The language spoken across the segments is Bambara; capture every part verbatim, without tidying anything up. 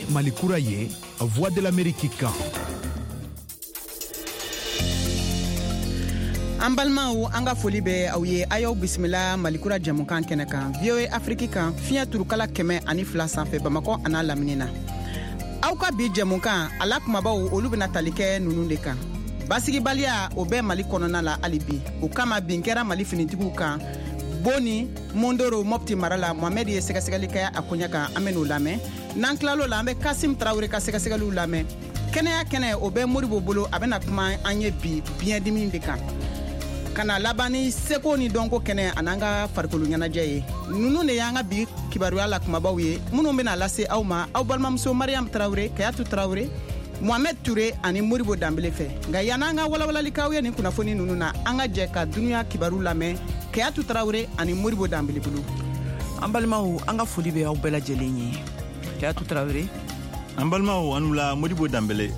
ye Mali kura ye Voix de l'Amérique kan. An balimaw an ka foli bɛ aw ye a y'aw bisimila Malikura jamukan kɛnɛ kan V O A Afrique kan fiɲɛ turukala kɛmɛ ani fila sanfɛ Bamakɔ an'a lamini na. Aw ka bi jamukan ala kumabaw olu bɛna tali kɛ nunu de kan. Basigibaliya o bɛ Mali kɔnɔna la hali bi. O kama bin kɛra Mali finitigiw kan. Boni, Mondoro, Mopti Marala, Mohamed ye sɛgɛsɛgɛli kɛ a koɲɛ kan an bɛ n'o lamɛn. N'an tilal'o la an bɛ Kasim Tarawele ka sɛgɛsɛgɛliw lamɛn. Kɛnɛya kɛnɛ o bɛ Moribo bolo a bɛna kuma an ye bi biyɛndimi de kan. Kana laban ni seko ni dɔnko kɛnɛ an'an ka farikolo ɲɛnajɛ ye. Nunu de y'an ka bi kibaruya la kumabaw ye minnu bɛna lase aw ma aw balimamuso Mariam Tarawele, Kayatu Tarawele, Mohamed Touré ani Moribo Dambele fɛ. Nka yan'an ka walawalalikaw ye nin kunnafoni nunu na an ka jɛ ka dunuya kibaru lamɛn Kayatu Tarawele ani Moribo Dambele bolo. An balimaw an ka foli bɛ aw bɛɛ lajɛlen ye. Kayatu Tarawele. An balimaw anu la Moribo Dambele.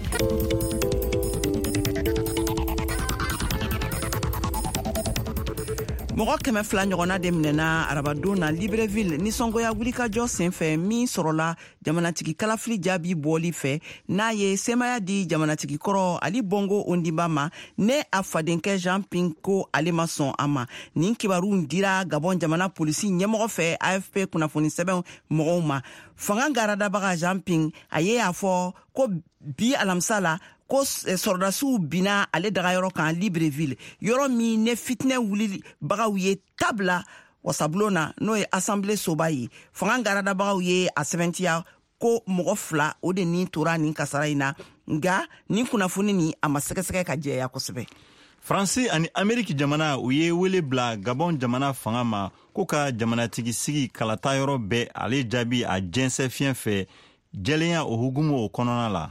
Mɔgɔ kɛmɛ fila ɲɔgɔnna de minɛna arabadon na Libreville nisɔngoya wulikajɔ senfɛ min sɔrɔla jamanatigi kalafili jaabi bɔli fɛ n'a ye semaya di jamanatigi kɔrɔ Ali Bongo Ondimba ma ne a fadenkɛ Jean Ping ko ale ma sɔn a ma. Nin kibaru dira Gabon jamana polisi ɲɛmɔgɔ fɛ A F P kunnafoni sɛbɛn mɔgɔw ma. Fanga garadabaga Jean Ping a ye a fɔ ko bi alamisa la ko sɔrɔdasiw bina ale dagayɔrɔ kan Libreville yɔrɔ min ne fitinɛ wulibagaw ye tabla wasabulon na n'o ye assemblée soba ye. Fanga garadabagaw ye a sɛbɛntiya ko mɔgɔ fila o de nin tora nin kasara in na nka nin kunnafoni ni a ma sɛgɛsɛgɛ ka jɛya kosɛbɛ. Faransi ani Ameriki jamana u ye wele bila Gabon jamana fanga ma ko ka jamanatigi sigi kalata yɔrɔ bɛɛ ale jaabi a jɛnsɛ fiɲɛ fɛ jɛlenya o hukumu o kɔnɔna la.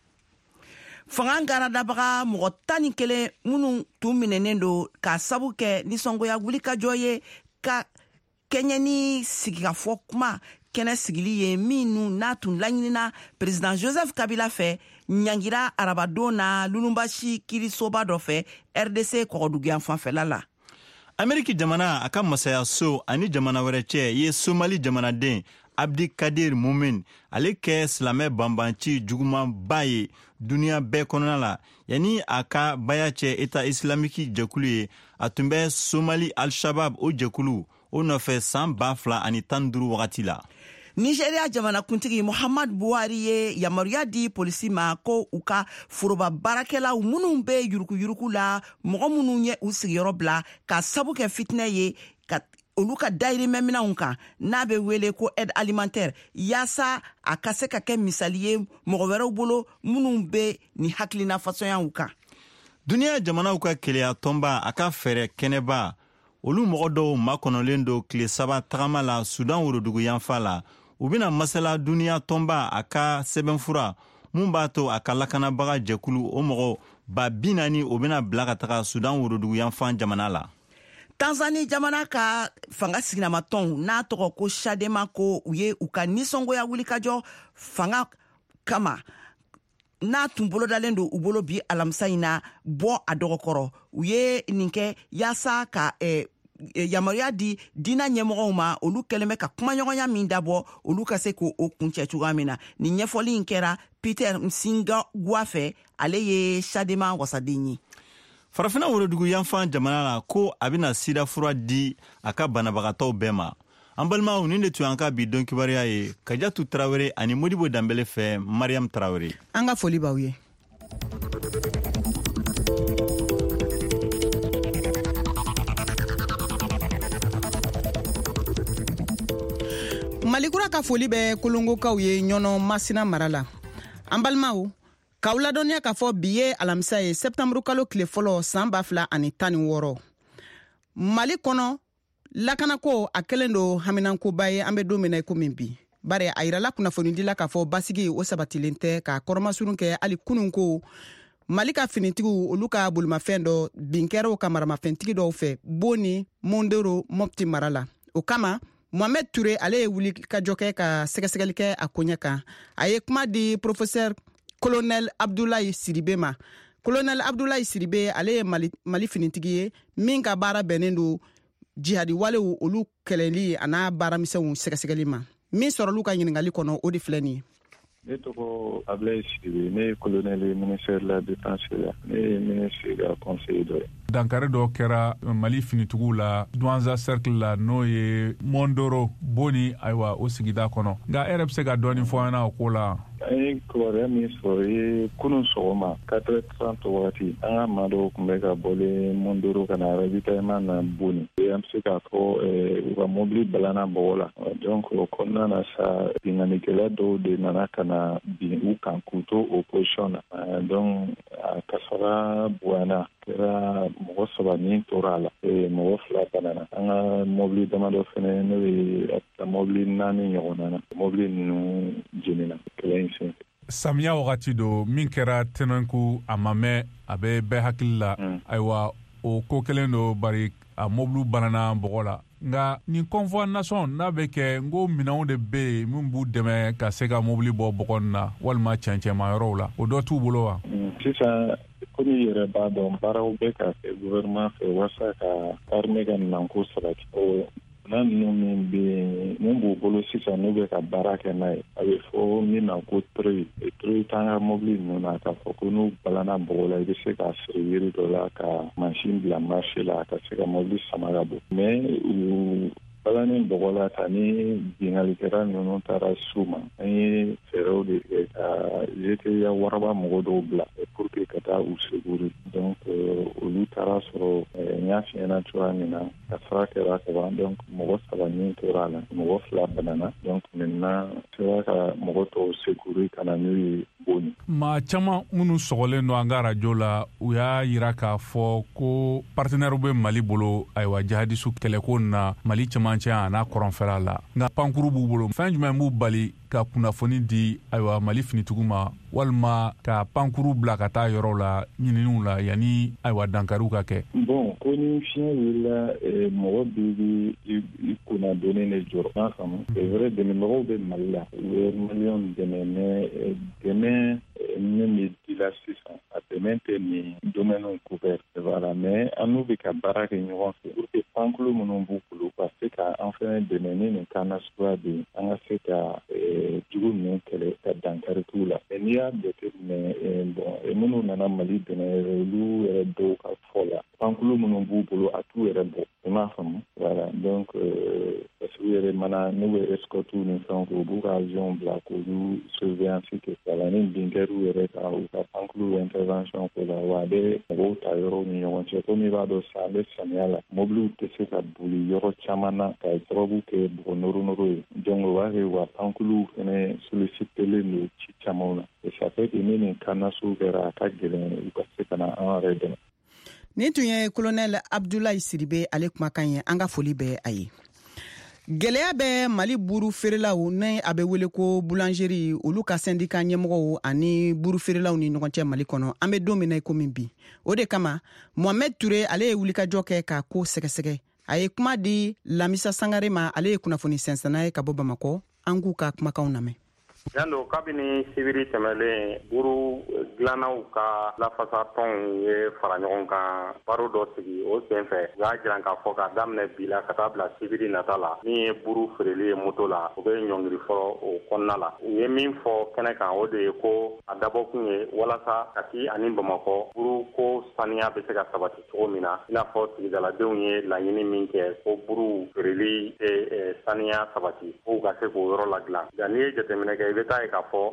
Fanga garadabaga mɔgɔ tan ni kelen minnu tun minɛnen don ka sabu kɛ nisɔngoya wulikajɔ ye ka kɛɲɛ ni sigikafɔ kuma kɛnɛ sigili ye minnu n'a tun laɲinina Président Joseph Kabila fɛ ɲangira arabadon na Lulumbashi kirisoba dɔ fɛ R D C kɔgɔduguyan fanfɛla la. Ameriki jamana a ka masaya so ani jamana wɛrɛ cɛ ye Somali jamanaden Abdi Kadir Mumin ale kɛ silamɛ banbanci juguman ba ye duniya bɛɛ kɔnɔna la yani a ka baya cɛ État islamiki jɛkulu ye a tun bɛ Somali Al-Shabaab o jɛkulu o nɔfɛ san ba fila ani tan duuru wagati la. Nigeria jamana kuntigi Muhammad Buhari ye yamaruya di polisi ma ko u ka foroba baarakɛlaw minnu bɛ yuruku yuruku la mɔgɔ minnu ye u sigiyɔrɔ bila ka sabu kɛ fitinɛ ye ka olu ka dayirimɛ minɛnw kan n'a bɛ wele ko aide alimentaire yaasa a ka se ka kɛ misali ye mɔgɔ wɛrɛw bolo minnu bɛ ni hakilina fasɔnyaw kan. Duniya jamanaw ka keleya tɔnba a ka fɛrɛ kɛnɛba olu mɔgɔ dɔw makɔnɔlen do tile saba tagama la Sudan worodugu yanfa la u bɛna masala duniya tɔnba a ka sɛbɛnfura mun b'a to a ka lakanabaga jɛkulu o mɔgɔ ba bi naani o bɛna bila ka taga Sudan worodugu yanfa jamana la. Tanzanie jamana ka fanga siginamatɔnw n'a tɔgɔ ko Chadema ko u ye u ka nisɔngoya wulikajɔ fanga kama n'a tun bolodalen don u bolo bi alamisa in na bɔ a dɔgɔkɔrɔ u ye nin kɛ yaasa ka eh, yamaruya di diina ɲɛmɔgɔw ma olu kɛlen bɛ ka kumaɲɔgɔnya min dabɔ olu ka se k'o kuncɛ cogoya min na nin ɲɛfɔli in kɛra Peter Msingwa fɛ ale ye Chadema wasaden ye. Farafina worodugu yanfan jamana la ko a bɛna sida fura di a ka banabagatɔw bɛɛ ma. An balimaw nin de tun an ka bi dɔn kibaruya ye Kajatu Tarawele ani Modibo Dambele fɛ Mariam Tarawele. An ka foli b'aw ye. Malikura ka foli bɛ kolongokaw ye ɲɔnɔ Masina mara la. An balimaw k'aw ladɔnniya k'a fɔ bi ye alamisa ye septembre kalo tile fɔlɔ san ba fila ani tan ni wɔɔrɔ. Mali kɔnɔ lakanako a kɛlen do haminankoba ye an bɛ don min na i komi bi. Bari a yirala kunnafonidila k'a fɔ basigi o sabatilen tɛ ka kɔrɔmasurun kɛ hali kunun ko Mali ka finitigiw olu ka bolimafɛn dɔ binkɛrɛw ka maramafɛntigi dɔw fɛ Boni, Mondoro, Mopti mara la. O kama Mohamed Touré ale ye wuli ka jɔ kɛ ka sɛgɛsɛgɛli kɛ a koɲɛ kan. A ye kuma di professeur Colonel Abdoulaye Siribe ma. Colonel Abdoulaye Siribe ale ye Mali, Mali finitigi ye min ka baara bɛnnen do jihadi walew olu kɛlɛli a n'a baaramisɛnw sɛgɛsɛgɛli ma. Min sɔrɔlu ka ɲiningali kɔnɔ o de filɛ nin ye. ne tɔgɔ Ablaye Sidibe, ne ye colonel ministère de la défense la, ne ye ministre ka conseiller dɔ ye. dankari dɔ kɛra Mali finitigiw la Douanza cercle la n'o ye Mondoro Boni ayiwa o sigida kɔnɔ nka e yɛrɛ bɛ se ka dɔɔni fɔ an ɲɛna o ko la. an ye kibaruya min sɔrɔ ye kunun sɔgɔma quatre heures trente wagati an ka maa dɔw tun bɛ ka bɔlen Mondoro ka na ravitaillement na Boni an bɛ se k'a fɔ u ka mobili balana bɔgɔ la donc o kɔnɔna na sa bingannikɛla dɔw de nana ka na bin u kan k'u to o position na donc a kasara bonyana kɛra mɔgɔ saba min tora a la mɔgɔ fila banana an ka mobili damadɔ fɛnɛ n'o ye mobili naani ɲɔgɔnna na mobili ninnu jenina kɛlɛ in senfɛ. Samiya wagati do min kɛra tɛnɛnku a ma mɛn a bɛ bɛɛ hakili la ayiwa o ko kelen do bari a mobili banana bɔgɔ la nka nin convoi nation n'a bɛ kɛ n ko minɛnw de bɛ yen min b'u dɛmɛ ka se ka mobili bɔ bɔgɔ na walima cɛncɛnma yɔrɔw la o dɔ t'u bolo wa. sisan komi yɛrɛ b'a dɔn baaraw bɛ ka kɛ gouvernement fɛ walasa ka armée ka nanko sabati o n'a ninnu min bɛ yen mun b'u bolo sisan n'u bɛ ka baara kɛ n'a ye a bɛ fɔ min ma ko treuil treuil t'an ka mobili ninnu na k'a fɔ ko n'u balana bɔgɔ la i bɛ se k'a siri yiri dɔ la ka mansin bila marché la ka se ka mobili sama ka bɔ mais u balani bɔgɔ la ta ni bingalikɛla ninnu taara su ma an ye fɛɛrɛw de kɛ ka jeteya waraba mɔgɔ dɔw bila pour que ka taa u seguri donc olu taara sɔrɔ n y'a f'i ɲɛna cogoya min na kasara kɛra kaban donc mɔgɔ saba min tora a la mɔgɔ fila banana donc maintenant sera ka mɔgɔ tɔw seguri ka na n'u ye Boni. maa caman minnu sɔgɔlen don an ka arajo la u y'a yira k'a fɔ ko partenaire bɛ Mali bolo ayiwa jihadisu kɛlɛko na Mali cɛmancɛ a n'a kɔrɔnfɛla la nka pankuru b'u bolo fɛn jumɛn b'u bali ka kunnafoni di ayiwa Mali finitigiw ma walima ka pankuru bila ka taa yɔrɔw la ɲininiw la yanni ayiwa dankariw ka kɛ. bon ko ni fiɲɛ wulila mɔgɔ bɛ i kunna donni de jɔrɔ n'a faamu c'est vrai dɛmɛbagaw bɛ Mali la u ye miliyɔn dɛmɛ mais dɛmɛ min bɛ di la sisan a dɛmɛ tɛ nin domaine couvert voilà mais an n'u bɛ ka baara kɛ ɲɔgɔn fɛ pour que pankuru minnu b'u bolo ka se ka an fɛnɛ dɛmɛ ni nin kan nasuguya bɛ yen an ka se ka jugu ninnu kɛlɛ ka dankari t'u la mais n'i y'a jateminɛ bon minnu nana Mali dɛmɛ olu yɛrɛ dɔw ka fɔ la pankuru minnu b'u bolo a t'u yɛrɛ bɔ i m'a faamu voilà donc parce que u yɛrɛ mana n'u bɛ escorte ni fɛnw kɛ u b'u ka avion bila k'olu surveillance kɛ voilà ni binkɛriw yɛrɛ ka u ka pankuru intervention kɛ la wa a bɛ mɔgɔw ta yɔrɔw ni ɲɔgɔn cɛ komi i b'a dɔn sa an bɛ samiya la mobiliw tɛ se ka boli yɔrɔ caman na ka sababu kɛ bɔgɔ nɔrɔ-nɔrɔ ye donc o b'a kɛ u ka pankuru fɛnɛ sollicitelen don ci camanw na et ça fait que ni nin kan nasugu kɛra a ka gɛlɛn u ka se ka na an yɛrɛ dɛmɛ. nin tun ye colonel Abdulaye Sidibe ale kumakan ye an ka foli bɛ a ye. Gɛlɛya bɛ Mali buru feerelaw ni a bɛ wele ko boulangerie olu ka syndicat ɲɛmɔgɔw ani buru feerelaw ni ɲɔgɔn cɛ Mali kɔnɔ an bɛ don min na komi bi o de kama Mohamed Touré ale ye wulikajɔ kɛ ka ko sɛgɛsɛgɛ a ye kuma di Lamisa Sangare ma ale ye kunnafoni sɛnsɛnna ye ka bɔ Bamakɔ an k'u ka kumakanw lamɛn. Yando kabini sibiri tɛmɛlen buru dilannaw ka lafasa tɔnw ye fara ɲɔgɔn kan baro dɔ sigi o senfɛ u y'a jiran k'a fɔ k'a daminɛ bi la ka taa bila sibiri nata la min ye buru feereli ye moto la u bɛ ɲɔngiri fɔlɔ o kɔnɔna la u ye min fɔ kɛnɛ kan o de ye ko a dabɔkun ye walasa Kati ani Bamakɔ buru ko saniya bɛ se ka sabati cogo min na i n'a fɔ sigidaladenw ye laɲini min kɛ ko buru feereli tɛ saniya sabati fo ka se k'o yɔrɔ ladilan nka n'i ye jateminɛ kɛ i bɛ taa ye k'a fɔ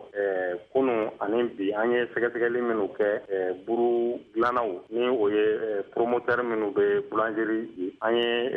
kunun ani bi an ye sɛgɛsɛgɛli minnu kɛ buru dilannaw ni o ye promoteur minnu bɛ boulangerie ye an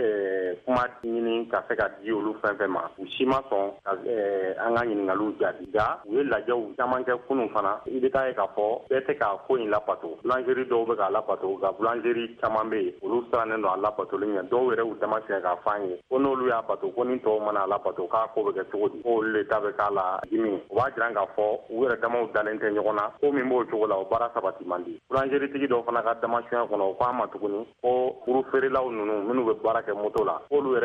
ye kuma ɲini ka se ka di olu fɛn fɛn ma u si ma sɔn ka an ka ɲininkaliw jaabi nka u ye lajɛw caman kɛ kunun fana i bɛ taa ye k'a fɔ bɛɛ tɛ k'a ko in labato boulangerie dɔw bɛ k'a labato nka boulangerie caman bɛ yen olu sirannen don a labatoli ɲɛ dɔw yɛrɛ y'u dama tigɛ k'a f'an ye ko n'olu y'a bato ko ni tɔw mana a labato k'a ko bɛ kɛ cogo di ko olu de ta bɛ k'a la dimi o b'a jira k'a fɔ u yɛrɛ damaw dalen tɛ ɲɔgɔn na ko min b'o cogo la o baara sabati man di boulangerie tigi dɔw fana ka damasunya kɔnɔ o k'an ma tuguni ko buru feerelaw ninnu minnu bɛ baara kɛ moto la k'olu yɛrɛ bɛ wari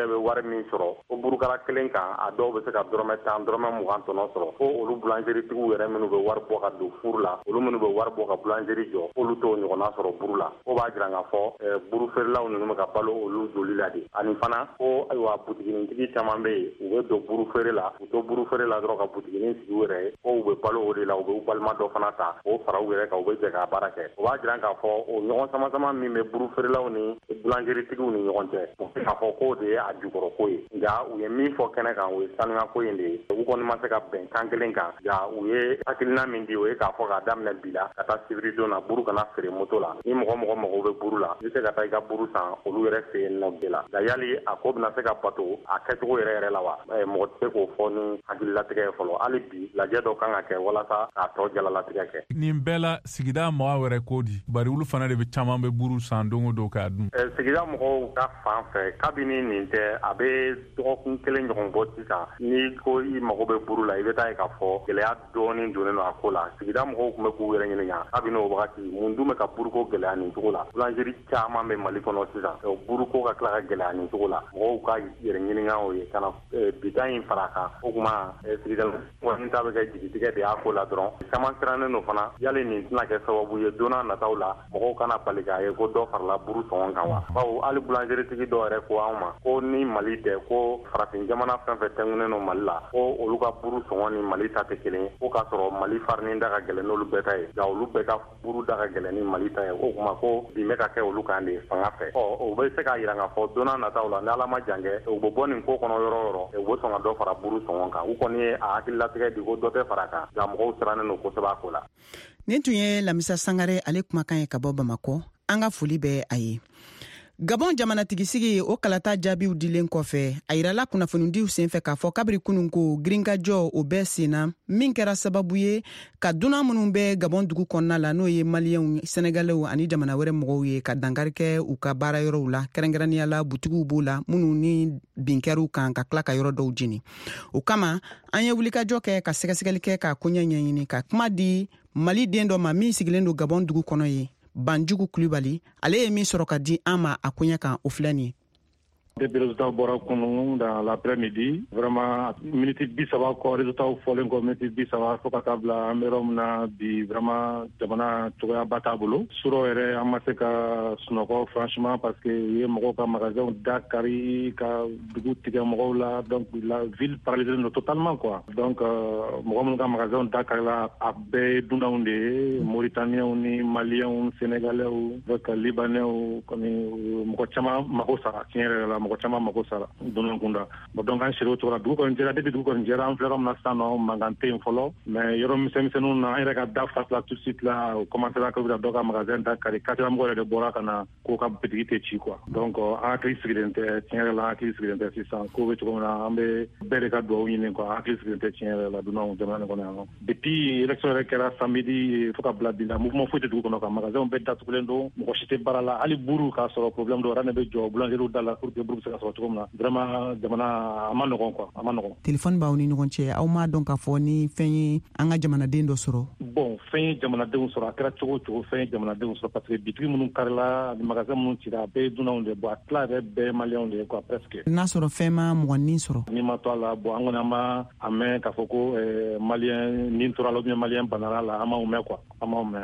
min sɔrɔ o burukala kelen kan a dɔw bɛ se ka dɔrɔmɛ tan dɔrɔmɛ mugan tɔnɔ sɔrɔ ko olu boulangerie-tigiw yɛrɛ minnu bɛ wari bɔ ka don furu la olu minnu bɛ wari bɔ ka boulangerie jɔ olu t'o ɲɔgɔnna sɔrɔ buru la o b'a jira k'a fɔ buru feerelaw ninnu bɛ ka balo olu joli la de ani fana ko ayiwa butiginintigi caman bɛ yen u bɛ don buru feere la u to buru feere la dɔrɔn ka butiginin sigi u yɛrɛ ye ko u bɛ balo o de la u bɛ u balima dɔ fana ta o fara u yɛrɛ kan u bɛ jɛ k'a baara kɛ o b'a jira k'a fɔ o ɲɔgɔn sama sama min bɛ buru feerelaw ni boulangerie-tigiw ni ɲɔgɔn cɛ u bɛ k'a fɔ k'o de ye a jukɔrɔ ko ye nka u ye min fɔ kɛnɛ kan o ye sanuya ko in de ye u kɔni ma se ka bɛn kan kelen kan nka u ye hakilina min di o ye k'a fɔ k'a daminɛ bi la ka taa sibiri don na buru kana feere moto la ni mɔgɔ mɔgɔ mago bɛ buru la i bɛ se ka taa i ka buru san olu yɛrɛ fɛ yen nɔ de la nka yali a ko bɛna se ka bato a kɛcogo yɛrɛ yɛrɛ la wa mɔgɔ tɛ se k'o fɔ ni hakililatigɛ ye fɔlɔ hali bi lajɛ dɔ kan ka kɛ walasa k'a tɔ jalalatigɛ kɛ nin bɛɛ la sigida mɔgɔ wɛrɛ ko di bari olu fana de bɛ caman bɛ buru san don o don k'a dun sigida mɔgɔw ka fan fɛ kabini nin tɛ a bɛ dɔgɔkun kelen ɲɔgɔn bɔ sisan ni ko i mago bɛ buru la i bɛ taa ye k'a fɔ gɛlɛya dɔɔnin donnen don a ko la sigida mɔgɔw tun bɛ k'u yɛrɛ ɲininka kabini o wagati mun dun bɛ ka buruko gɛlɛya nin cogo la boulangerie caman bɛ Mali kɔnɔ sisan buruko ka tila ka gɛlɛya nin cogo la mɔgɔw ka yɛrɛ ɲininka o ye ka na bida in fara kan o tuma sigida mɔgɔ ta bɛ kɛ jigitigɛ de y'a ko la dɔrɔn caman sirannen don fana yali nin tɛna kɛ sababu ye don n'a nataw la mɔgɔw kana bali k'a ye ko dɔ farala buru sɔngɔn kan wa bawo hali boulangerie-tigi dɔw yɛrɛ ko an ma ko ni Mali tɛ ko farafin jamana fɛn fɛn tɛnkunnen don Mali la ko olu ka buru sɔngɔn ni Mali ta tɛ kelen ye ko k'a sɔrɔ Mali farinin da ka gɛlɛn n'olu bɛɛ ta ye nka olu bɛɛ ka buru da ka gɛlɛn ni Mali ta ye o kuma ko bin bɛ ka kɛ olu kan de fanga fɛ ɔ o bɛ se k'a jira k'a fɔ don n'a nataw la ni Ala ma jan kɛ u bɛ bɔ nin ko kɔnɔ yɔrɔ o yɔrɔ u bɛ sɔn ka dɔ fara buru sɔngɔn kan u kɔni ye a hakililatigɛ di ko dɔ tɛ fara kan nka mɔgɔw sirannen don kosɛbɛ a ko la. Nin tun ye Lamisa Sangare ale kumakan ye ka bɔ Bamakɔ an ka foli bɛ a ye. Gabon jamanatigisigi o kalata jaabiw dilen kɔfɛ a yirala kunnafonidiw senfɛ k'a fɔ kabiri kunun ko girinkajɔ o bɛɛ senna min kɛra sababu ye ka dunan minnu bɛ Gabon dugu kɔnɔna la n'o ye maliyɛnw Senegalɛw ani jamana wɛrɛ mɔgɔw ye ka dankari kɛ u ka baara yɔrɔw la kɛrɛnkɛrɛnnenya la butigiw b'o la minnu ni binkɛr'u kan ka tila ka yɔrɔ dɔw jeni o kama an ye wulikajɔ kɛ ka sɛgɛsɛgɛli kɛ ka koɲɛ ɲɛɲini ka kuma di Mali den dɔ ma min sigilen don Gabon dugu kɔnɔ ye Banjugu Kulibali ale ye min sɔrɔ ka di an ma a koɲɛ kan o filɛ nin ye. Depuis résultats bɔra kunu dans l'après-midi vraiment minute bi saba kɔ résultats fɔlen kɔ minute bi saba fo ka taa bila an bɛ yɔrɔ min na bi vraiment jamana cogoyaba t'a bolo surɔ yɛrɛ an ma se ka sunɔgɔ franchement parce que u ye mɔgɔw ka magasinw da kari ka dugu tigɛ mɔgɔw la donc la ville paralysée don totalement quoi donc mɔgɔ minnu ka magasinw da kari la a bɛɛ ye dunanw de ye Mauritaniens ni Maliens Sénégalais avec Libanais kɔni mɔgɔ caman mago sara tiɲɛ yɛrɛ la mɔgɔ caman mago sara dunun kunda bon donc an seri o cogo la dugu kɔni jɛra depuis dugu kɔni jɛra an filɛ yɔrɔ min na sisan nɔ mankan tɛ yen fɔlɔ mais yɔrɔ misɛnmisɛnninw na an yɛrɛ ka da face la tout de suite la o commencera ka dɔ ka magasin da kari quartier mɔgɔ yɛrɛ de bɔra ka na k'o ka bitigi tɛ ci quoi donc an hakili sigilen tɛ tiɲɛ yɛrɛ la an hakili sigilen tɛ sisan ko bɛ cogo min na an bɛ bɛɛ de ka dugawu ɲini quoi an hakili sigilen tɛ tiɲɛ yɛrɛ la dunanw jamana nin kɔnɔ yan nɔ depuis élection yɛrɛ kɛra samedi fo ka bila bi la mouvement foyi tɛ dugu kɔnɔ ka magasinw bɛɛ datugulen don mɔgɔ si tɛ baara la hali buru k'a sɔrɔ problème dɔ yɛrɛ de bɛ jɔ boulangerie da la pour que buru bɛ se ka sɔrɔ cogo min na vraiment jamana a ma nɔgɔn quoi a ma nɔgɔn. Téléphone b'aw ni ɲɔgɔn cɛ aw m'a dɔn k'a fɔ ni fɛn ye an ka jamanaden dɔ sɔrɔ. Bon fɛn ye jamanadenw sɔrɔ a kɛra cogo o cogo fɛn ye jamanadenw sɔrɔ parce que bitigi minnu karila ani magasin minnu cira a bɛɛ ye dunanw de ye bon a tila yɛrɛ bɛɛ ye maliyɛnw de ye quoi presque. N'a sɔrɔ fɛn ma mɔgɔnin sɔrɔ. N'i ma to a la bon an kɔni an b'a a mɛn k'a fɔ ko maliyɛn ni tora la ou bien maliyɛn banara la an m'aw mɛn quoi an m'aw mɛn.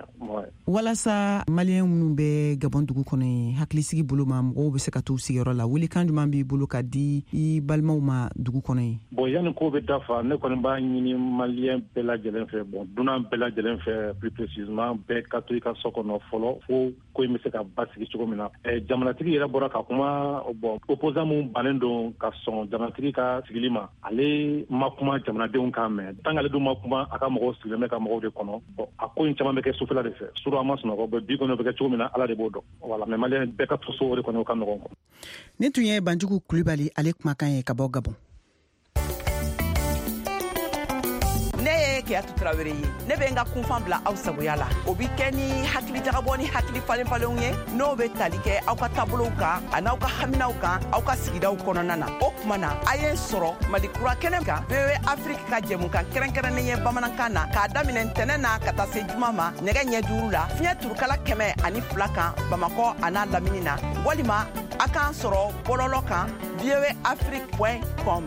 Walasa maliyɛn minnu bɛ Gabon dugu kɔnɔ ye hakilisigi bolo ma mɔgɔw bɛ se ka t'u sigiyɔrɔ la welekan jumɛn b'i bolo ka di i balimaw ma dugu kɔnɔ ye. Bon yanni ko bɛ dafa ne kɔni b'a ɲini maliyɛn bɛɛ lajɛlen fɛ bon dunan bɛɛ lajɛlen fɛ plus précisément bɛɛ ka to i ka so kɔnɔ fɔlɔ fo ko in bɛ se ka basigi cogo min na jamanatigi yɛrɛ bɔra ka kuma bon opposant mun bannen don ka sɔn jamanatigi ka sigili ma ale ma kuma jamanadenw kan mɛn tant que ale dun ma kuma a ka mɔgɔw sigilen bɛ ka mɔgɔw de kɔnɔ bon a ko in caman bɛ kɛ sufɛla de fɛ surtout an ma sunɔgɔ bon bi kɔni bɛ kɛ cogo min na ala de b'o dɔn voilà mais maliyɛn bɛɛ ka to so o de kɔni o ka nɔgɔn. Nin tun ye Banjugu Kulibali ale kumakan ye ka bɔ Gabon. Ne ye Keyatu Traoré ye ne be nga kunfan bila aw sagoya la o bi kɛ ni hakili jagabɔ ni hakili falen falenw ye n'o be tali kɛ aw ka taabolow kan an'aw ka haminaw kan aw ka sigidaw kɔnɔna na o kuma na a ye sɔrɔ Mali kura kɛnɛ kan V O A Afrique ka jɛmukan kɛrɛnkɛrɛnnen ye bamanankan na k'a daminɛ ntɛnɛ na ka taa se juma ma nɛgɛ ɲɛ duuru la fiɲɛ turukala kɛmɛ ani fila kan Bamakɔ a n'a lamini na walima a k'an sɔrɔ bɔlɔlɔ kan v o a afrique point com.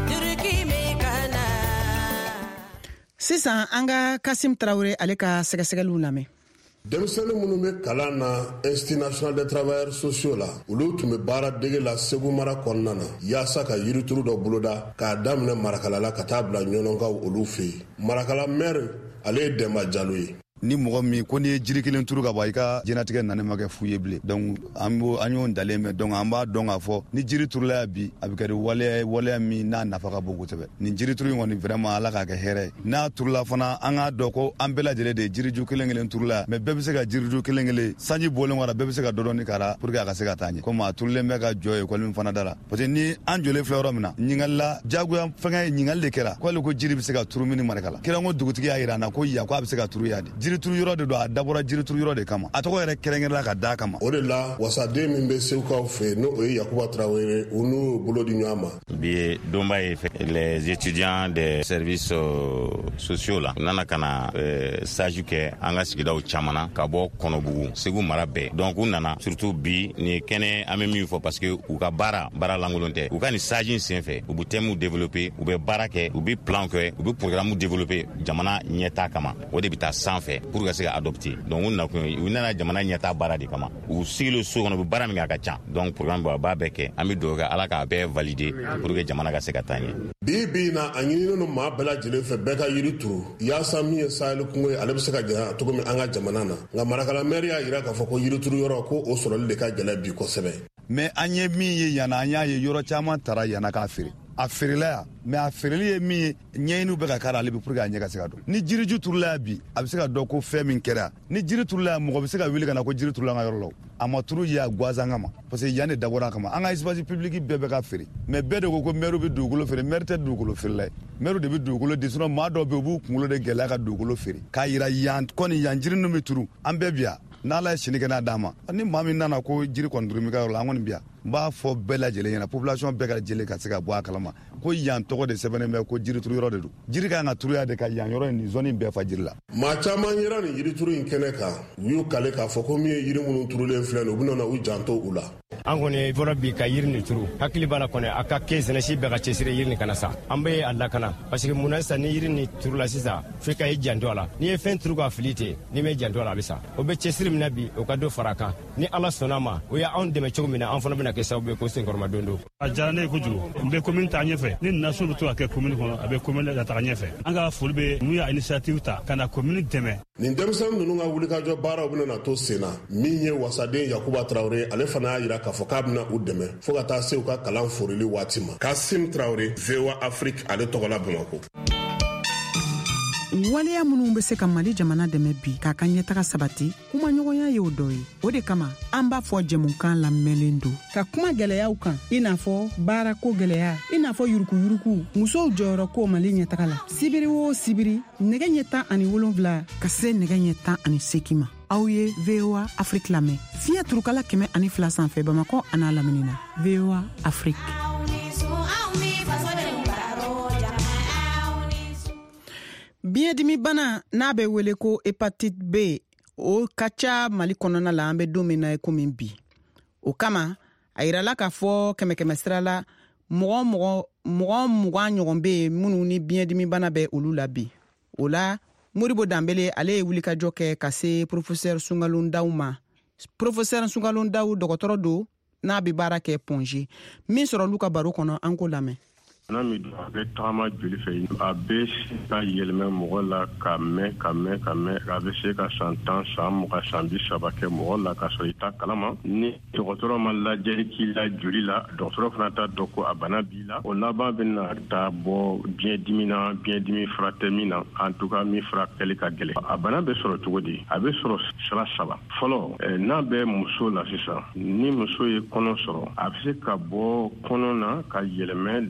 Sisan an ka Kasim Traoré ale ka sɛgɛsɛgɛliw lamɛn. Denmisɛnnin minnu bɛ kalan na Institut National des Travailleurs Sociaux la olu tun bɛ baara dege la Segu mara kɔnɔna na yaasa ka yirituru dɔ boloda k'a daminɛ Marakala la ka taa bila ɲɔnɔnkaw olu fɛ yen. Marakala maire ale ye Demba Jalo ye. Ni mɔgɔ min ko ni ye jiri kelen turu ka bɔ i ka jɛnatigɛ nane ma kɛ fu ye bilen donc an b'o an y'o dalen mɛn donc an b'a dɔn k'a fɔ ni jiri turula ya bi a bɛ kɛ waleya waleya min n'a nafa ka bon kosɛbɛ nin jiri turu in kɔni vraiment ala k'a kɛ hɛrɛ ye n'a turula fana an k'a dɔn ko an bɛɛ lajɛlen de ye jiriju kelen kelen turula mais bɛɛ bɛ se ka jiriju kelen kelen sanji bɔlen kɔrɔ bɛɛ bɛ se ka dɔdɔni k'a pour que a ka se ka taa ɲɛ komi a turulen bɛ ka jɔ école min fana da la parce que ni an jɔlen filɛ yɔrɔ min na ɲininkali la jagoya fɛngɛ ɲininkali de kɛra ko hali ko jiri bɛ se ka turu min ni Marakala kira ko dugutigi y'a yira an na ko yan ko a bɛ se ka turu yan de jiri turu yɔrɔ de don a dabɔra jiri turu yɔrɔ de kama a tɔgɔ yɛrɛ kɛrɛnkɛrɛnla ka da kama o de la wasaden min bɛ Segukaw fɛ n'o ye Yakuba Traoré u n'u bolo di ɲɔgɔn ma bi donba ye les étudiants des services sociaux la nana kana stage kɛ an ka sigidaw caman na ka bɔ Kɔnɔbugu Segu mara bɛɛ donc u nana surtout bi ni kɛnɛ an bɛ min fɔ parce que u ka baara baara lankolon tɛ u ka ni stage in senfɛ u bɛ thèmes développer u bɛ baara kɛ u bɛ plan kɛ u bɛ programme développer jamana ɲɛtaa kama o de bɛ taa sanfɛ pour que se ka adopter donc u nakun u nana jamana ɲɛtaa baara de kama u sigilo so kɔnɔ u bɛ baara min kɛ a ka ca donc programme b'a bɛɛ kɛ an bɛ dugawu kɛ ala k'a bɛɛ valider pour que jamana ka se ka taa ɲɛ bi bi na a ɲininen no maa bɛɛ lajɛlen fɛ bɛɛ ka yiri turu yaasa min ye Sahel kungo ye ale bɛ se ka janya cogo min an ka jamana na nka Marakala maire y'a yira k'a fɔ ko yiri turu yɔrɔ ko o sɔrɔli de ka gɛlɛn bi kosɛbɛ mais an ye min ye yana an y'a ye yɔrɔ caman tara yana k'a feere a feerela ya mais a feereli ye min ye ɲɛɲiniw bɛ ka k'a la ale bɛ pour que a ɲɛ ka se ka dɔn ni jiriju turula ya bi a bɛ se ka dɔn ko fɛn min kɛra ni jiri turula ya mɔgɔ bɛ se ka wuli ka na ko jiri turula an ka yɔrɔ la a ma turu ye a guazan kama parce que yan de dabɔra a kama an ka espace public bɛɛ bɛ ka feere mais bɛɛ de ko ko maire bɛ dugukolo feere maire tɛ dugukolo feerela ye maire de bɛ dugukolo di sinon maa dɔw bɛ u b'u kunkolo de gɛlɛya ka dugukolo feere k'a yira yan kɔni yan jiri ninnu bɛ turu an bɛɛ bi yan n'ala ye sini kɛ n'a d'a ma ni maa min nana ko jiri kɔni turu mi ka yɔrɔ la an kɔni bi yan n b'a fɔ bɛɛ lajɛlen ɲɛna population bɛɛ ka lajɛlen ka se ka bɔ a kalama ko yan tɔgɔ de sɛbɛnnen bɛ ko jiri turu yɔrɔ de don jiri ka kan ka turuya de ka yan yɔrɔ in nin zone in bɛɛ fa jiri la maa caman yera nin yiri turu in kɛnɛ kan u y'u kale k'a fɔ ko min ye yiri minnu turulen filɛ nin u bɛna na u janto u la an kɔni fɔra bi ka yiri nin turu hakili b'a la kɔni a ka kɛ sɛnɛsi bɛɛ ka cɛsiri yiri nin kana sa an bɛ a lakana parce que munna sisan ni yiri nin turula sisan f'i ka i janto a la n'i ye fɛn turu k'a fili ten n'i mɛ janto a la a bɛ sa o bɛ cɛsiri min na bi o ka dɔ fara a kan ni ala sɔnna ma o y'anw dɛmɛ cogo min na an fana bɛna kɛ sababu ye ko senkɔrɔma don don a diyara ne ye kojugu n bɛ commune ta ɲɛfɛ ni naso bɛ to ka kɛ commune kɔnɔ a bɛ commune ka taga ɲɛfɛ an ka foli bɛ n'u y'a initiative ta ka na commune dɛmɛ nin denmisɛnnin ninnu ka wulikajɔ baaraw bɛna na to sen na min ye wasaden Yakuba Traoré ale fana y'a yira k'a fɔ k'a bɛna u dɛmɛ fo ka taa se u ka kalan forili waati ma Kasim Traoré V O A Afrique ale tɔgɔ la Bamakɔ waleya minnu bɛ se ka Mali jamana dɛmɛ bi k'a ka ɲɛtaga sabati kuma ɲɔgɔnya ye o dɔ ye o de kama an b'a fɔ jɛmukan lamɛnlen don ka kuma gɛlɛyaw kan i n'a fɔ baarako gɛlɛya i n'a fɔ yurukuyuruku musow jɔyɔrɔ ko Mali ɲɛtaga la sibiri o sibiri nɛgɛ ɲɛ tan ani wolonwula ka se nɛgɛ ɲɛ tan ani seegin ma aw ye V O A Afrique lamɛn fiɲɛ turukala kɛmɛ ani fila sanfɛ Bamakɔ a n'a lamini na V O A Afrique. Biyɛndimi bana n'a bɛ wele ko hépatite B o ka ca Mali kɔnɔna la an bɛ don min na komi bi o kama a yirala k'a fɔ kɛmɛ kɛmɛ sira la mɔgɔ mɔgɔ mɔgɔ mugan ɲɔgɔn bɛ yen minnu ni biyɛndimi bana bɛ olu la bi o la Moribo Danbele ale ye wulikajɔ kɛ ka se professeur Sunkalo Ndaw ma professeur Sunkalo Ndaw dɔgɔtɔrɔ don n'a bɛ baara kɛ Ponge min sɔrɔ olu ka baro kɔnɔ an ko lamɛn. N'a mi a bɛ tagama joli fɛ a bɛ se ka yɛlɛmɛ mɔgɔ la ka mɛn ka mɛn ka mɛn a bɛ se ka san tan san mugan san bi saba kɛ mɔgɔ la ka sɔrɔ i t'a kalama ni dɔgɔtɔrɔ ma lajɛli k'i la joli la dɔgɔtɔrɔ fana t'a dɔn ko a bana b'i la o laban bɛ na taa bɔ biyɛndimi na biyɛndimi fura tɛ min na en tout cas min furakɛli ka gɛlɛn a bana bɛ sɔrɔ cogo di a bɛ sɔrɔ sira saba fɔlɔ n'a bɛ muso la sisan ni muso ye kɔnɔ sɔrɔ a bɛ se ka bɔ kɔnɔ na ka yɛlɛmɛ den na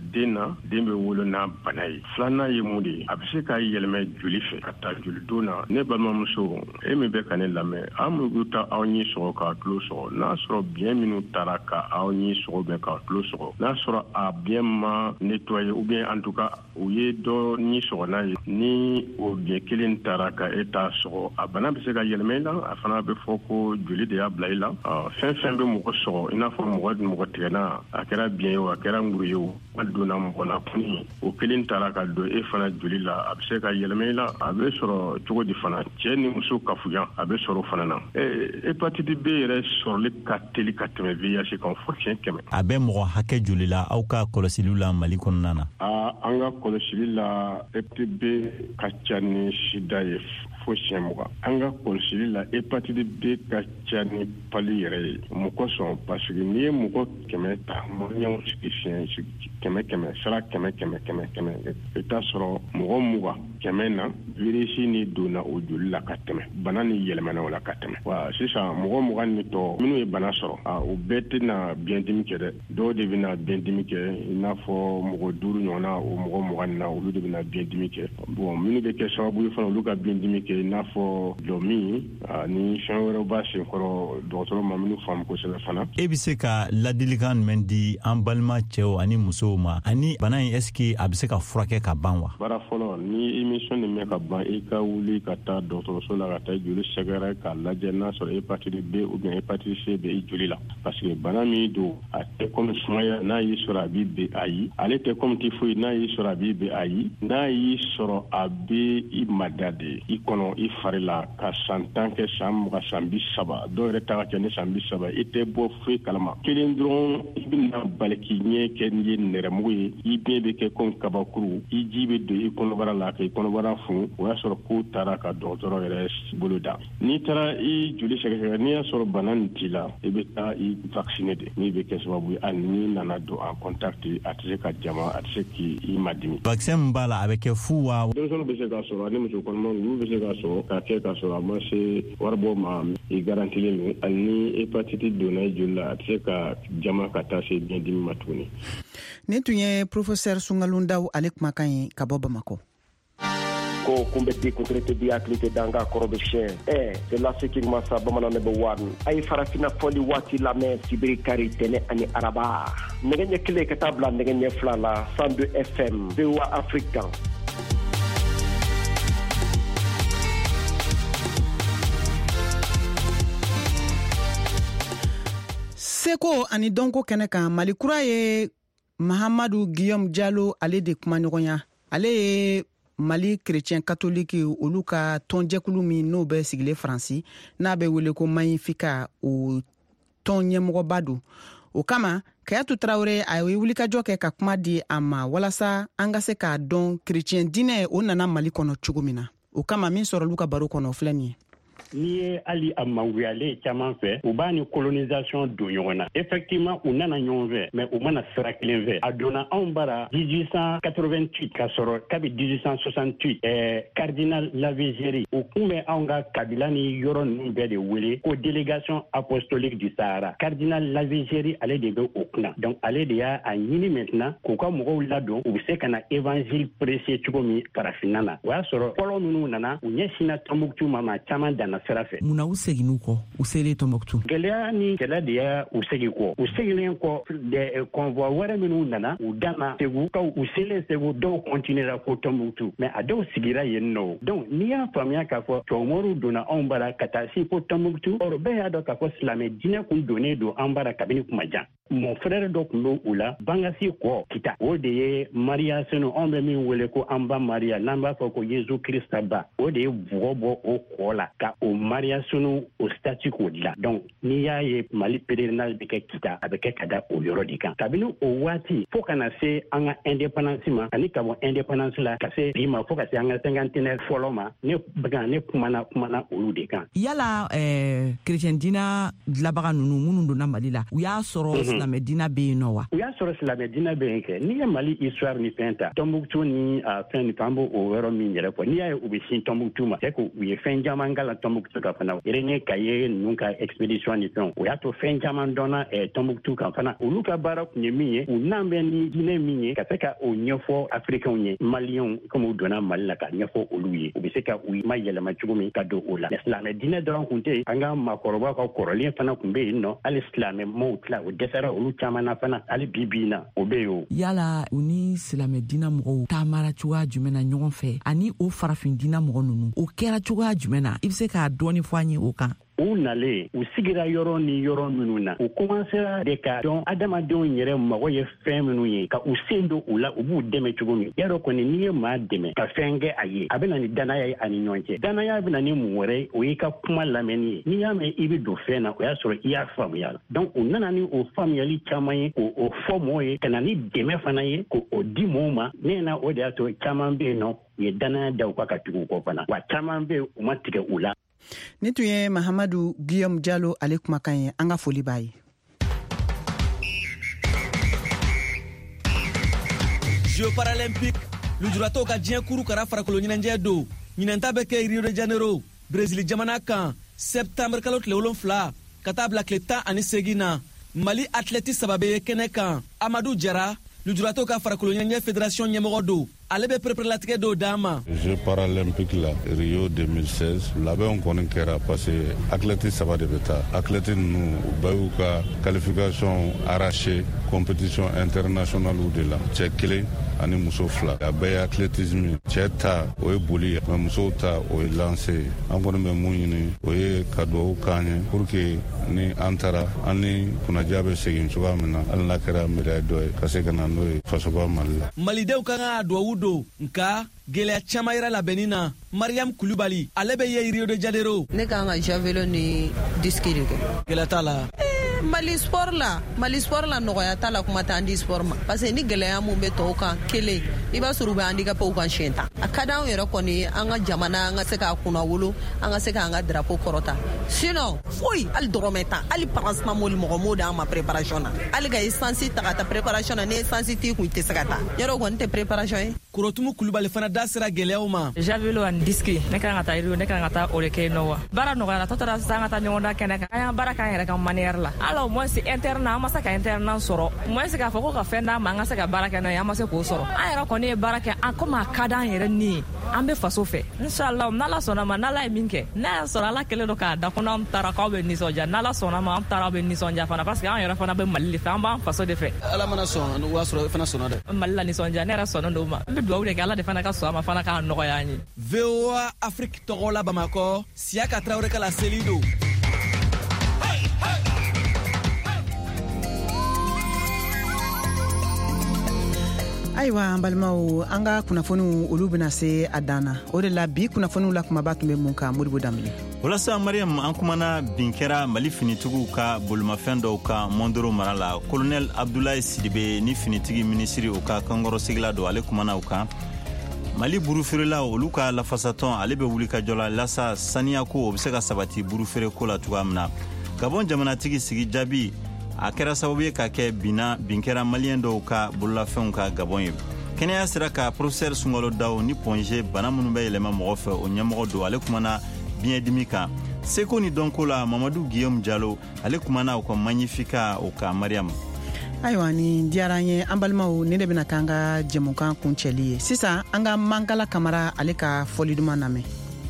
na den bɛ wolo n'a bana ye filanan ye mun de ye a bɛ se ka yɛlɛmɛ joli fɛ ka taa joli don na ne balimamuso e min bɛ ka ne lamɛn an minnu ta aw ɲi sɔgɔ k'a tulo sɔgɔ n'a sɔrɔ biyɛn minnu taara ka aw ɲi sɔgɔ bɛn k'a tulo sɔgɔ n'a sɔrɔ a biyɛn ma nettoyer ou bien en tout cas u ye dɔ ɲi sɔgɔ n'a ye ni o biyɛn kelen taara ka e t'a sɔgɔ a bana bɛ se ka yɛlɛmɛ i la a fana bɛ fɔ ko joli de y'a bila i la fɛn fɛn bɛ mɔgɔ sɔgɔ i n'a fɔ mɔgɔ mɔgɔ tigɛna a kɛra biyɛn ye o a kɛra nguru ye o a donna mɔgɔ la kuni o kelen taara ka don e fana joli la a bɛ se ka yɛlɛmɛ i la a bɛ sɔrɔ cogo di fana cɛ ni muso kafuyan a bɛ sɔrɔ fana na hépatite B yɛrɛ sɔrɔli ka teli ka tɛmɛ V I H kan fo siɲɛ kɛmɛ a bɛ mɔgɔ hakɛ joli la aw ka kɔlɔsiliw la Mali kɔnɔna na an ka kɔlɔsili la hépatite B ka ca ni sida ye fo siɲɛ mugan an ka kɔlɔsili la hépatite B ka ca ni pali yɛrɛ ye mun kosɔn parce que n'i ye mɔgɔ kɛmɛ ta mɔɲɛw sigi fiɲɛ kɛmɛ kɛmɛ sara kɛmɛ kɛmɛ kɛmɛ kɛmɛ i t'a sɔrɔ mɔgɔ mugan kɛmɛ na virisi ni donna o joli la ka tɛmɛ bana ni yɛlɛmana o la ka tɛmɛ wa sisan mɔgɔ mugan ni tɔ minnu ye bana sɔrɔ o bɛɛ tɛna biyɛndimi kɛ dɛ dɔw de bɛna biyɛndimi kɛ i n'a fɔ mɔgɔ duuru ɲɔgɔnna o mɔgɔ mugan na olu de bɛna biyɛndimi kɛ bon minnu bɛ kɛ sababu ye fana olu ka biyɛndimi kɛ i n'a fɔ dɔmi ni fɛn wɛrɛw b'a senkɔrɔ dɔgɔtɔrɔ ma minnu faamu kosɛbɛ fana e bɛ se ka ladilikan jumɛn di an balima cɛw ani musow ma ani bana in est-ce que a bɛ se ka furakɛ ka ban wa baara fɔlɔ ni émission nin mɛn ka ban i ka wuli ka taa dɔgɔtɔrɔso la ka taa joli sɛgɛrɛ k'a lajɛ n'a sɔrɔ hépatite B ou bien hépatite C bɛ i joli la parce que bana min don a tɛ comme sumaya n'a y'i sɔrɔ a b'i ben ayi ale tɛ comme typhoïde n'a y'i sɔrɔ a b'i ben ayi n'a y'i sɔrɔ a bɛ i mada de i kɔnɔ i fari la ka san tan kɛ san mugan san bi saba dɔw yɛrɛ ta ka kɛ ni san bi saba i tɛ bɔ foyi kalama kelen dɔrɔn i bɛna bali k'i ɲɛ kɛ ni ye nɛrɛmugu ye i bɛɛ bɛ kɛ comme kabakuru i ji bɛ don i kɔnɔbara la ka i kɔnɔbara fun o y'a sɔrɔ k'u taara ka dɔgɔtɔrɔ yɛrɛ bolo da n'i taara i joli sɛgɛsɛgɛ n'i y'a sɔrɔ bana nin t'i la i bɛ taa i vacciner de min bɛ kɛ sababu ye hali n'i nana don en contact a tɛ se ka jama a tɛ se k'i ma dimi. vaccin min b'a la a bɛ kɛ fu wa. denmisɛnninw bɛ se k'a sɔrɔ ani muso kɔnɔmaw olu bɛ se k'a sɔrɔ k'a kɛ k'a sɔrɔ a ma se waribɔ ma i garantilen don hali ni hépatite donna i joli la a tɛ se ka jama ka taa se biyɛndimi ma tuguni. nin tun ye professeur Sungalon Dawu ale kumakan ye ka bɔ Bamako. ko kunbɛ di kuntirete di hakili tɛ dan ka kɔrɔ bɛ siyɛn ɛ c'est la sekin masa bamanan ne bɛ wari a ye farafina fɔli waati lamɛn sibiri kari tɛnɛ ani araba nɛgɛ ɲɛ kelen ka taa bila nɛgɛ ɲɛ fila la cent deux F M V O A Afrique kan. Seko ani dɔnko kɛnɛ kan Mali kura ye Mahamadu Guillaume Diallo ale de kuma ɲɔgɔnya ale ye Mali chrétien catholique olu ka tɔnjɛkulu min n'o bɛ sigilen Faransi n'a bɛ wele ko Magnificat o tɔn ɲɛmɔgɔba don o kama Kayatu Traoré a ye wulikajɔ kɛ ka kuma di a ma walasa an ka se k'a dɔn chrétien diinɛ o nana Mali kɔnɔ cogo min na o kama min sɔrɔ olu ka baro kɔnɔ o filɛ nin ye. N'i ye hali a manguyalen caman fɛ u b'a ni colonisation don ɲɔgɔn na effectivement u nana ɲɔgɔn fɛ mais u mana sira kelen fɛ a donna anw bara dix-huit cent quatre-vingt-huit ka sɔrɔ kabi dix-huit cent soixante-huit eh, cardinal Lavigérie u kun bɛ anw ka kabila ni yɔrɔ ninnu bɛɛ de wele ko délégation apostolique du Sahara cardinal Lavigérie ale de bɛ o kunna donc ale de y'a a ɲini maintenant k'u ka mɔgɔw ladon u bɛ se ka na évangile prêcher cogo min farafinna na o y'a sɔrɔ fɔlɔ minnu nana u ɲɛsinna Tombouctou ma ma caman danna sira fɛ. Munna u seginnu kɔ u selen Tombouctou. Gɛlɛya ni kɛlɛ de y'a u segin kɔ u seginnen kɔ des convois wɛrɛ minnu nana u danna Segu kaw u selen Segu dɔw continuera fo Tombouctou mais a dɔw sigira yen nɔ donc n'i y'a faamuya k'a fɔ Tubabu donna anw bara ka taa si fo Tombouctou or bɛɛ y'a dɔn k'a fɔ silamɛ diinɛ kun donnen don an bara kabini kuma jan mon frère dɔ tun bɛ u la Bangasi kɔ Kita o de ye Maria senu anw bɛ min wele ko an ba Maria n'an b'a fɔ ko Yesu Krista ba o de ye bugɔ bɔ o kɔ la ka o Maria sunu o statut k'o dilan donc n'i y'a ye Mali pèlerinage bɛ kɛ Kita a bɛ kɛ ka da o yɔrɔ de kan kabini o waati fo kana se an ka indépendance ma ani ka bɔ indépendance la ka se bi ma fo ka se an ka cinquantenaire fɔlɔ ma ne bɛka ne kumana kumana olu de kan. Yala ɛɛ chrétien diina dilabaga ninnu minnu donna Mali la u y'a sɔrɔ silamɛ dina bɛ yen nɔ wa u y'a sɔrɔ silamɛ dina bɛ yen kɛ n'i ye Mali histoire ni fɛn ta Tombouctou ni a fɛn ni an b'o o yɔrɔ min yɛrɛ fɔ n'i y'a ye u bɛ sin Tombouctou ma c'est que u ye fɛn caman k'a la Tombouctou kan fana René Kaye ninnu ka expédition ni fɛnw o y'a to fɛn caman dɔnna Tombouctou kan fana olu ka baara kun ye min ye u n'an bɛ ni diinɛ min ye ka se ka o ɲɛfɔ africains ye maliyɛnw comme u donna Mali la ka ɲɛfɔ olu ye u bɛ se ka u ma yɛlɛma cogo min ka don o la silamɛ diinɛ dɔrɔn kun tɛ an ka maakɔrɔbaw ka kɔrɔlen fana kun bɛ yen nɔ hali silamɛ maaw tila o dɛsɛra olu caman na fana hali bi bi in na o bɛ yen o yala u ni silamɛ diinɛ mɔgɔw taamara cogoya jumɛn na ɲɔgɔn fɛ ani o farafin diinɛ mɔgɔ ninnu o kɛra cogoya jumɛn na i bɛ se k'a dɔɔni fɔ an ye o kan u nalen u sigira yɔrɔ ni yɔrɔ minnu na u commencera de ka dɔn adamadenw yɛrɛ mago ye fɛn minnu ye ka u sen don u la u b'u dɛmɛ cogo min yarɔ kɔni n'i ye maa dɛmɛ ka fɛn kɛ a ye a bɛ na ni danaya ye ani ɲɔgɔn cɛ danaya bɛ na ni mun wɛrɛ ye o y'i ka kuma lamɛnni ye n'i y'a mɛn i bɛ don fɛn na o y'a sɔrɔ i y'a faamuya donc u nana ni o faamuyali caman ye k'o o fɔ mɔgɔw ye ka na ni dɛmɛ fana ye k'o di mɔgɔw ma ne na o de y'a to caman bɛ yen nɔ u ye danaya da u kan ka tugu u kɔ fana wa caman bɛ yen u ma tigɛ u la ni tun ye Mahamadu Guillaume Diallo ale kumakan ye an ka foli b'a ye Jeux paralympiques lujuratɔw ka diɲɛ kuru kara farakolo ɲinɛnjɛ don ɲinɛnta bɛ kɛ Rio de Janeiro Brésil jamana kan septembre kalo tile wolonfila ka taa bila tile tan ani segin na Mali athlète saba bɛ kɛnɛ kan Amadou Jara lujuratɔw ka farakolo ɲinɛnjɛ fédération ɲɛmɔgɔ don ale bɛ préparatifs dɔw d'a ma. Jeux paralympiques la Rio deux mille seize labɛnw kɔni kɛra parce que athlètes saba de bɛ taa athlètes ninnu u bɛɛ y'u ka qualification arraché compétition internationale de la cɛ kelen ani muso fila a bɛɛ ye athlétisme cɛ ta o ye boli ye mais musow ta o ye lancer ye an kɔni bɛ mun ɲini o ye ka dugawu k'an ye pour que ni an taara an ni kunnaja bɛ segin cogoya min na hali n'a kɛra médaille dɔ ye ka se ka na n'o ye fasoba Mali la. Malidenw ka kan ka dugawu don nka gɛlɛya caman yɛrɛ labɛnni na Mariam Kulibali ale bɛ ye Rio de Janeiro. Ne kan ka javelot ni diski de kɛ. Gɛlɛya t'a la. Mali sport la Mali sport la nɔgɔya t'a la kuma t'an di sport ma parce que ni gɛlɛya mun bɛ tɔw kan kelen i b'a sɔrɔ u bɛ handicapés kan siɲɛ tan a ka d'anw yɛrɛ kɔni an ka jamana an ka se k'a kunna wolo an ka se k'an ka drapeau kɔrɔta sinon foyi hali dɔrɔmɛ tan hali paracetamol mɔli mɔgɔ m'o d'an ma préparation na hali ka essence ta ka taa préparation na ni essence t'i kun i tɛ se ka taa yɔrɔ kɔni tɛ préparation ye. Korotumu Kulibali fana da sera gɛlɛyaw ma. Javelot ani diski ne kan ka taa Rio ne kan ka taa o de kɛ yen nɔ wa baara nɔgɔyara tɔ tora sisan an ka taa ɲɔgɔn dan kɛnɛ kan an y'an baara k'an yɛrɛ kan manière la alors moi c'est interne an ma se ka interne sɔrɔ moi c'est k'a fɔ ko ka fɛn d'an ma an ka se ka baara kɛ n'a ye an ma se k'o sɔrɔ an yɛrɛ kɔni ye baara kɛ an comme a ka d'an yɛrɛ ni ye an bɛ faso fɛ inshallah n'ala sɔnna ma n'ala ye min kɛ n'a y'a sɔrɔ ala kɛlen don k'a da ko n'an taara k'aw bɛ nisɔndiya n'ala sɔnna ma an taara aw bɛ nisɔndiya fana parce que an yɛrɛ fana bɛ Mali de fɛ an b'an faso de fɛ. Ala mana sɔn o y'a sɔrɔ e fana sɔnna dɛ. Mali la nisɔndiya ne yɛrɛ sɔnna don ma n bɛ dugawu de kɛ ala de fana ka sɔn a ma fana k'a nɔgɔya an ye. V O A Afrique tɔgɔ la Bamakɔ Siaka Traoré ka la seli don. ayiwa an balimaw an ka kunnafoniw olu bɛna se a dan na o de la bi kunnafoniw la kumaba tun bɛ mun kan Modibo Dambele. Walasa Mariam an kumana bin kɛra Mali finitigiw ka bolimafɛn dɔw ka Mondoro mara la Colonel Abdoulaye Sidibe ni finitigi minisiri o ka kankɔrɔsigila don ale kumana o kan Mali burufeerela olu ka lafasatɔn ale bɛ wuli ka jɔ la lasa saniya ko o bɛ se ka sabati burufeere ko la cogoya min na Gabon jamanatigi sigi jaabi a kɛra sababu ye ka kɛ binna bin kɛra maliyɛn dɔw ka bololafɛnw ka Gabon ye kɛnɛya sera ka professeur Sunkalo Daw ni Ponge bana minnu bɛ yɛlɛma mɔgɔ fɛ o ɲɛmɔgɔ don ale kumana biɲɛdimi kan seko ni dɔnko la Mamadou Guillaume Diallo ale kumana o ka magnifica o ka Mariam. ayiwa ni diyara an ye an balimaw ne de bɛna k'an ka jɛmukan kuncɛli ye sisan an ka Mankala Kamara ale ka fɔli duman lamɛn.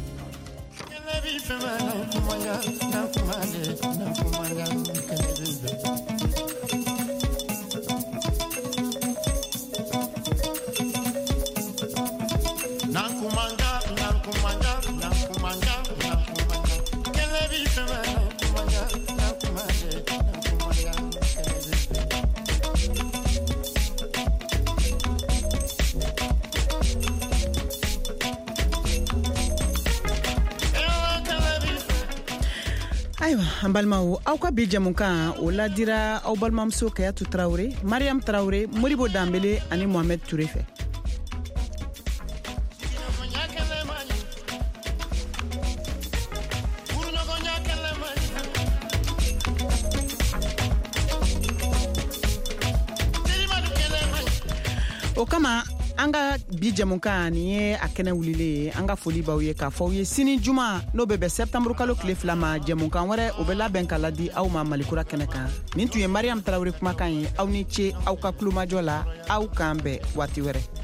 ayiwa an balimaw aw ka bi jamukan o ladira aw balimamuso Kayatu Traoré Mariam Traoré Modibo Dambele ani Mohamed Touré fɛ. o kama an ka bi jɛmukan nin ye a kɛnɛ wulilen ye an ka foli b'aw ye k'a fɔ aw ye sini juma n'o bɛ bɛn sɛptanburu kalo tile fila ma jɛmukan wɛrɛ o bɛ labɛn ka ladi aw ma malikura kɛnɛ kan nin tun ye mariyam tarawele kumakan ye aw ni ce aw ka kulomajɔ la aw k'an bɛn waati wɛrɛ